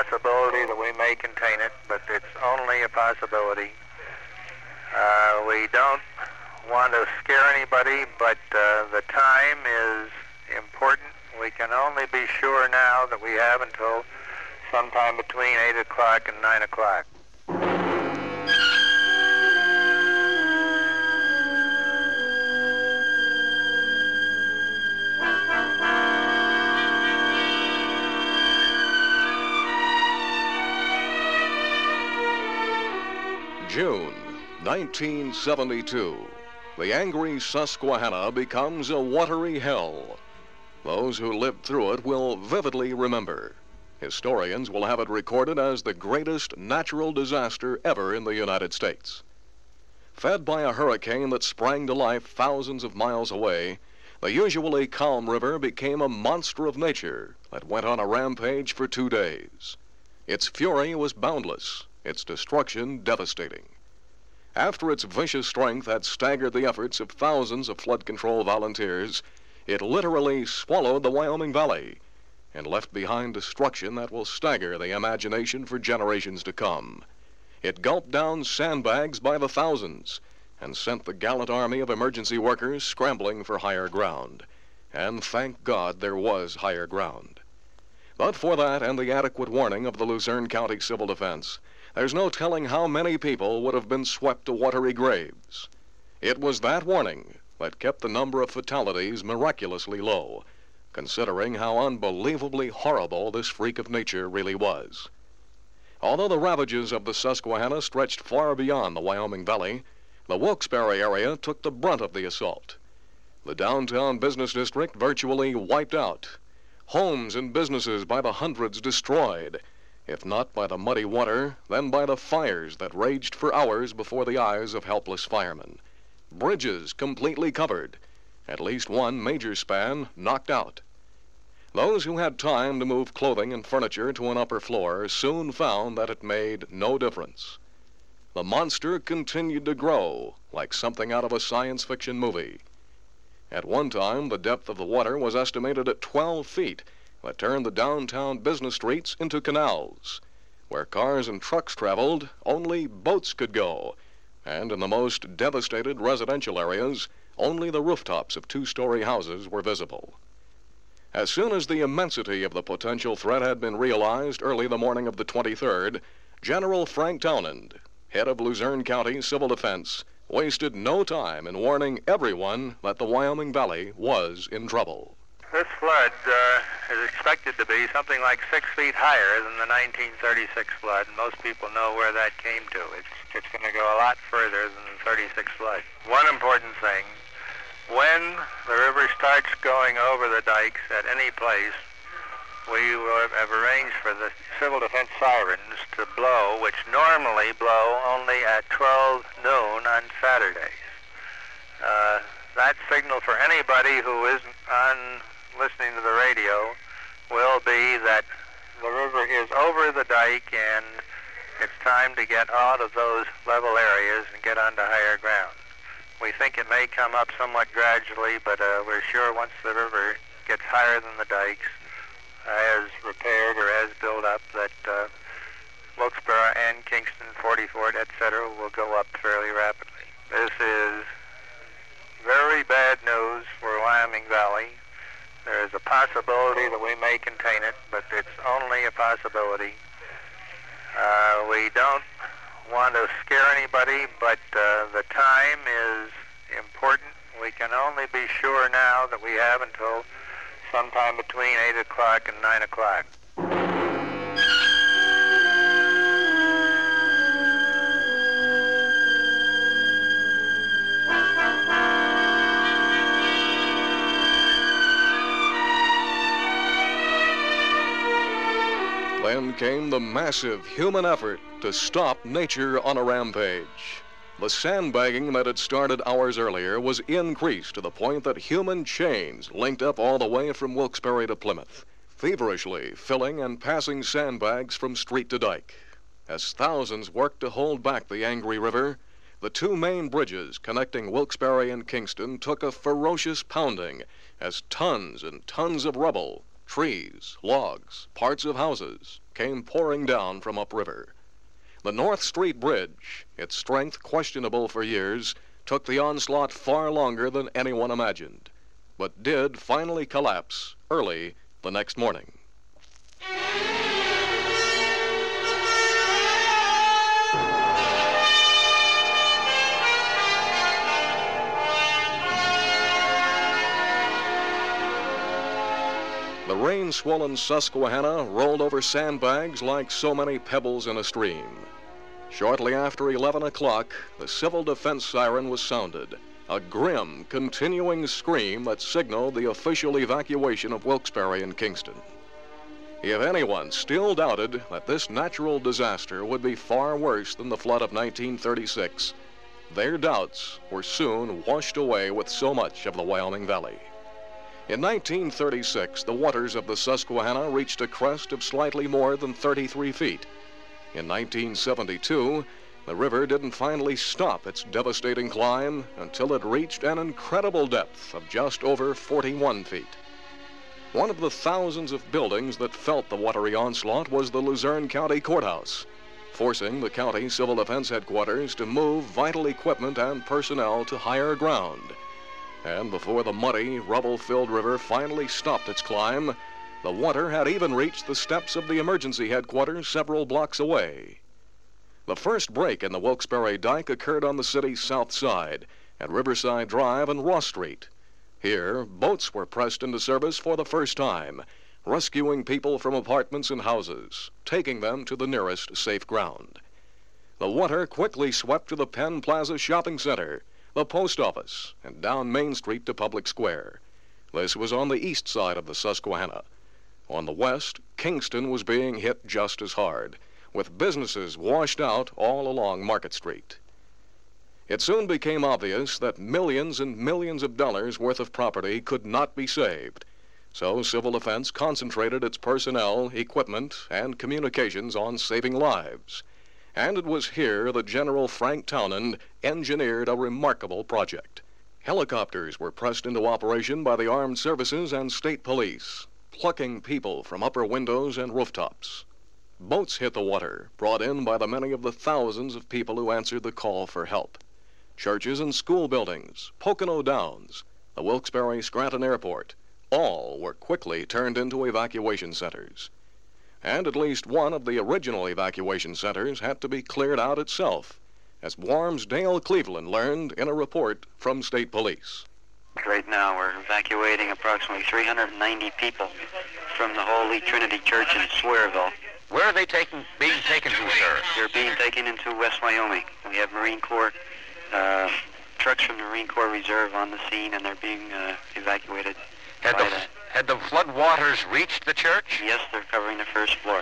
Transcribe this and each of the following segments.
possibility that we may contain it, but it's only a possibility. We don't want to scare anybody, but the time is important. We can only be sure now that we have until sometime between 8 o'clock and 9 o'clock. June 1972. The angry Susquehanna becomes a watery hell. Those who lived through it will vividly remember. Historians will have it recorded as the greatest natural disaster ever in the United States. Fed by a hurricane that sprang to life thousands of miles away, the usually calm river became a monster of nature that went on a rampage for 2 days. Its fury was boundless, its destruction devastating. After its vicious strength had staggered the efforts of thousands of flood control volunteers, it literally swallowed the Wyoming Valley and left behind destruction that will stagger the imagination for generations to come. It gulped down sandbags by the thousands and sent the gallant army of emergency workers scrambling for higher ground. And thank God there was higher ground. But for that and the adequate warning of the Luzerne County Civil Defense, there's no telling how many people would have been swept to watery graves. It was that warning that kept the number of fatalities miraculously low, considering how unbelievably horrible this freak of nature really was. Although the ravages of the Susquehanna stretched far beyond the Wyoming Valley, the Wilkes-Barre area took the brunt of the assault. The downtown business district virtually wiped out. Homes and businesses by the hundreds destroyed. If not by the muddy water, then by the fires that raged for hours before the eyes of helpless firemen. Bridges completely covered, at least one major span knocked out. Those who had time to move clothing and furniture to an upper floor soon found that it made no difference. The monster continued to grow like something out of a science fiction movie. At one time, the depth of the water was estimated at 12 feet, that turned the downtown business streets into canals. Where cars and trucks traveled, only boats could go. And in the most devastated residential areas, only the rooftops of 2-story houses were visible. As soon as the immensity of the potential threat had been realized early the morning of the 23rd, General Frank Townend, head of Luzerne County Civil Defense, wasted no time in warning everyone that the Wyoming Valley was in trouble. This flood is expected to be something like 6 feet higher than the 1936 flood, and most people know where that came to. It's going to go a lot further than the 36 flood. One important thing, when the river starts going over the dikes at any place, we will have arranged for the civil defense sirens to blow, which normally blow only at 12 noon on Saturdays. That signal for anybody who isn't on listening to the radio will be that the river is over the dike and it's time to get out of those level areas and get onto higher ground. We think it may come up somewhat gradually, but we're sure once the river gets higher than the dikes, as repaired or as built up, that Wilkes-Barre and Kingston, 44, etc. will go up fairly rapidly. This is very bad news for Wyoming Valley. There is a possibility that we may contain it, but it's only a possibility. We don't want to scare anybody, but the time is important. We can only be sure now that we have until sometime between 8 o'clock and 9 o'clock. Then came the massive human effort to stop nature on a rampage. The sandbagging that had started hours earlier was increased to the point that human chains linked up all the way from Wilkes-Barre to Plymouth, feverishly filling and passing sandbags from street to dike. As thousands worked to hold back the angry river, the 2 main bridges connecting Wilkes-Barre and Kingston took a ferocious pounding as tons and tons of rubble Trees, logs, parts of houses came pouring down from upriver. The North Street Bridge, its strength questionable for years, took the onslaught far longer than anyone imagined, but did finally collapse early the next morning. The rain-swollen Susquehanna rolled over sandbags like so many pebbles in a stream. Shortly after 11 o'clock, the civil defense siren was sounded, a grim, continuing scream that signaled the official evacuation of Wilkes-Barre and Kingston. If anyone still doubted that this natural disaster would be far worse than the flood of 1936, their doubts were soon washed away with so much of the Wyoming Valley. In 1936, the waters of the Susquehanna reached a crest of slightly more than 33 feet. In 1972, the river didn't finally stop its devastating climb until it reached an incredible depth of just over 41 feet. One of the thousands of buildings that felt the watery onslaught was the Luzerne County Courthouse, forcing the county civil defense headquarters to move vital equipment and personnel to higher ground. And before the muddy, rubble-filled river finally stopped its climb, the water had even reached the steps of the emergency headquarters several blocks away. The first break in the Wilkes-Barre Dike occurred on the city's south side, at Riverside Drive and Ross Street. Here, boats were pressed into service for the first time, rescuing people from apartments and houses, taking them to the nearest safe ground. The water quickly swept to the Penn Plaza Shopping Center, the post office, and down Main Street to Public Square. This was on the east side of the Susquehanna. On the west, Kingston was being hit just as hard, with businesses washed out all along Market Street. It soon became obvious that millions and millions of dollars worth of property could not be saved, so civil defense concentrated its personnel, equipment, and communications on saving lives. And it was here that General Frank Townend engineered a remarkable project. Helicopters were pressed into operation by the armed services and state police, plucking people from upper windows and rooftops. Boats hit the water, brought in by the many of the thousands of people who answered the call for help. Churches and school buildings, Pocono Downs, the Wilkes-Barre Scranton Airport, all were quickly turned into evacuation centers. And at least one of the original evacuation centers had to be cleared out itself, as Warm's Dale Cleveland learned in a report from state police. Right now we're evacuating approximately 390 people from the Holy Trinity Church in Swearville. Where are they being taken to, sir? They're being taken into West Wyoming. We have Marine Corps trucks from the Marine Corps Reserve on the scene, and they're being evacuated. Had the flood waters reached the church? Yes, they're covering the first floor.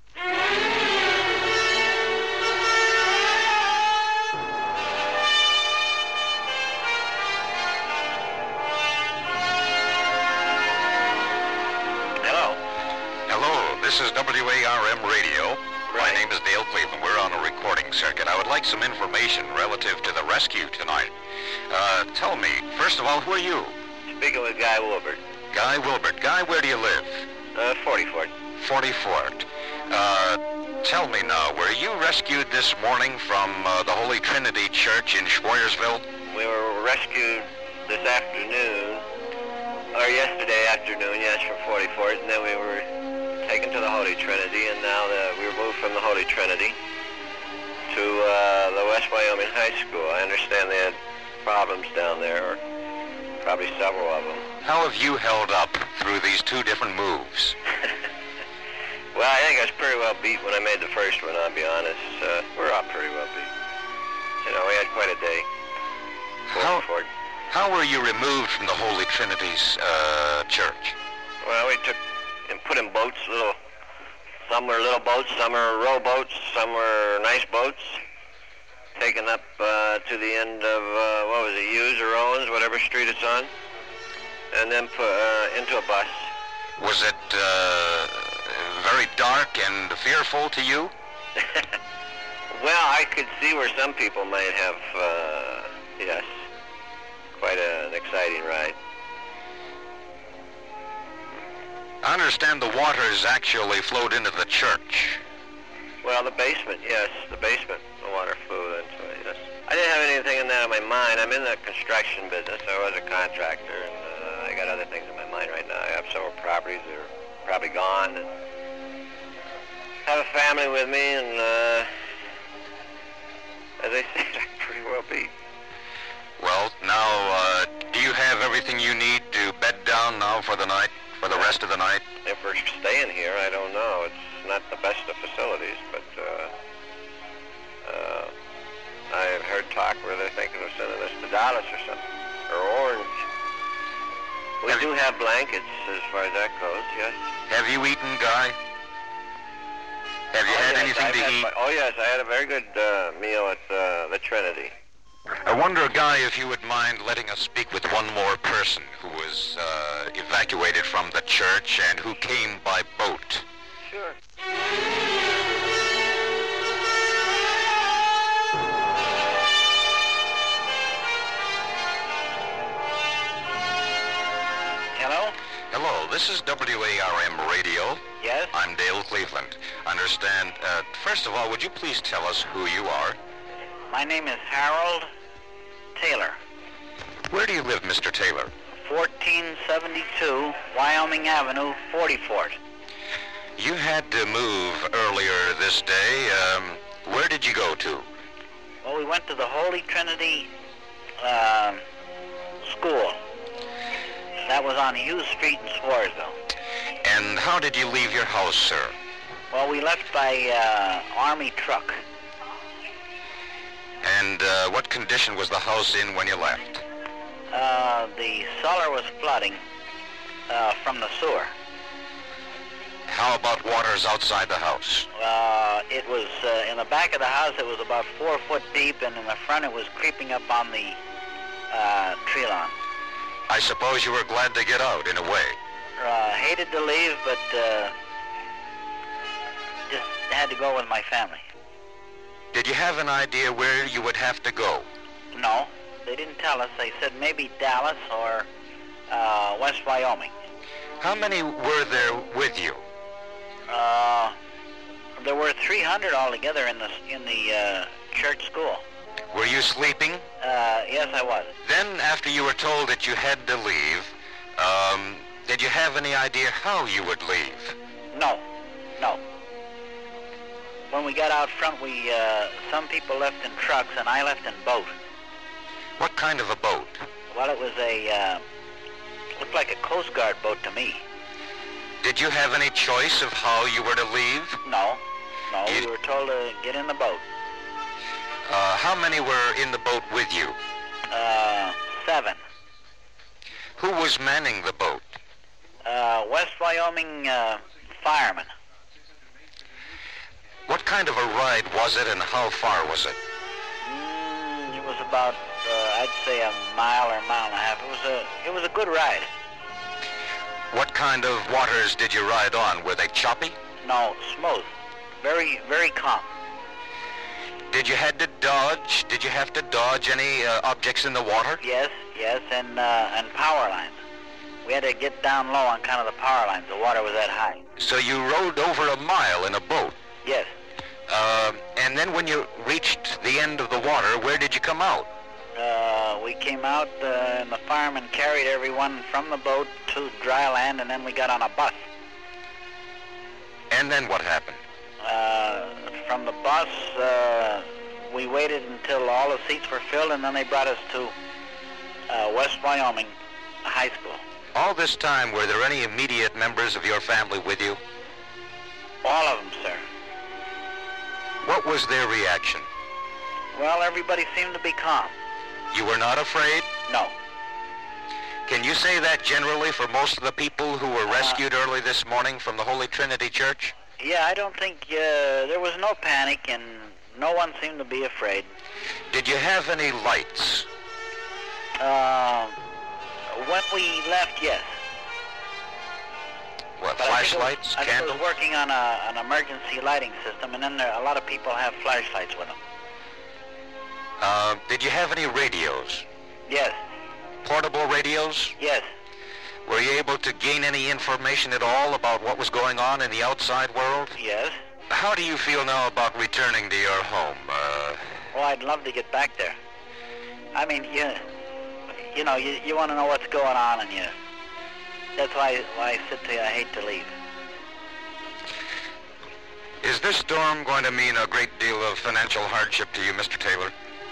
Hello, this is WARM Radio. My name is Dale Cleveland. We're on a recording circuit. I would like some information relative to the rescue tonight. Tell me, first of all, who are you? Speaking with Guy Wilbert. Guy Wilbert. Guy, where do you live? 44th. 44th. Tell me now, were you rescued this morning from the Holy Trinity Church in Schweyersville? We were rescued this afternoon, or yesterday afternoon, yes, from 44th, and then we were taken to the Holy Trinity, and now we were moved from the Holy Trinity to the West Wyoming High School. I understand they had problems down there, or probably several of them. How have you held up through these two different moves? Well, I think I was pretty well beat when I made the first one, I'll be honest. We're all pretty well beat. You know, we had quite a day. How were you removed from the Holy Trinity's church? Well, we took and put in boats, some were little boats, some were rowboats, some were nice boats, taken up to the end of, Hughes or Owens, whatever street it's on, and then put into a bus. Was it very dark and fearful to you? Well, I could see where some people might have, yes, quite an exciting ride. I understand the waters actually flowed into the church. Well, the basement, yes. The basement, the water flew into it, yes. I didn't have anything in that in my mind. I'm in the construction business. I was a contractor, and I got other things in my mind right now. I have several properties that are probably gone. And have a family with me, and as I said, I pretty well beat. Well, now, do you have everything you need to bed down now for the night, for the rest of the night? If we're staying here, I don't know. It's not the best of facilities, but I've heard talk where they're thinking of sending us to Dallas or something, or Orange. We do have blankets as far as that goes, yes. Have you eaten, Guy? Have you had anything to eat? Oh, yes, I had a very good meal at the Trinity. I wonder, Guy, if you would mind letting us speak with one more person who was evacuated from the church and who came by boat. Sure. Hello? Hello, this is WARM Radio. Yes? I'm Dale Cleveland. Understand, first of all, would you please tell us who you are? My name is Harold Taylor. Where do you live, Mr. Taylor? 1472 Wyoming Avenue, 44th. You had to move earlier this day. Where did you go to? Well, we went to the Holy Trinity School. That was on Hughes Street in Swarsville. And how did you leave your house, sir? Well, we left by Army truck. And what condition was the house in when you left? The cellar was flooding from the sewer. How about waters outside the house? It was in the back of the house. It was about 4 foot deep, and in the front, it was creeping up on the tree lawn. I suppose you were glad to get out, in a way. Hated to leave, but just had to go with my family. Did you have an idea where you would have to go? No, they didn't tell us. They said maybe Dallas or West Wyoming. How many were there with you? There were 300 altogether in the church school. Were you sleeping? Yes, I was. Then, after you were told that you had to leave, did you have any idea how you would leave? No. When we got out front, some people left in trucks, and I left in boat. What kind of a boat? Well, it was looked like a Coast Guard boat to me. Did you have any choice of how you were to leave? No, we were told to get in the boat. How many were in the boat with you? 7. Who was manning the boat? West Wyoming firemen. What kind of a ride was it, and how far was it? It was about, I'd say, a mile or a mile and a half. It was a good ride. What kind of waters did you ride on? Were they choppy? No, smooth. Very, very calm. Did you have to dodge any objects in the water? Yes, and power lines. We had to get down low on kind of the power lines. The water was that high. So you rode over a mile in a boat? Yes. And then when you reached the end of the water, where did you come out? We came out, and the firemen carried everyone from the boat to dry land, and then we got on a bus. And then what happened? From the bus, we waited until all the seats were filled, and then they brought us to West Wyoming High School. All this time, were there any immediate members of your family with you? All of them, sir. What was their reaction? Well, everybody seemed to be calm. You were not afraid? No. Can you say that generally for most of the people who were rescued early this morning from the Holy Trinity Church? Yeah, I don't think there was no panic, and no one seemed to be afraid. Did you have any lights? When we left, yes. What, flashlights, candles? I was working on an emergency lighting system, and then a lot of people have flashlights with them. Did you have any radios? Yes. Portable radios? Yes. Were Were you able to gain any information at all about what was going on in the outside world? Yes. How do you feel now about returning to your home? Well, I'd love to get back there. I mean, you know, you want to know what's going on, and that's why I said to you, I hate to leave. Is this storm going to mean a great deal of financial hardship to you, Mr. Taylor?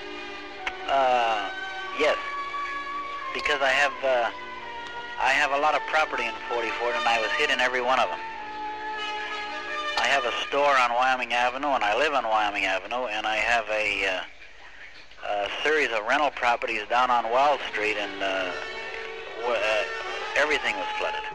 Yes. Because I have a lot of property in 44, and I was hit in every one of them. I have a store on Wyoming Avenue, and I live on Wyoming Avenue, and I have a series of rental properties down on Wall Street, and everything was flooded.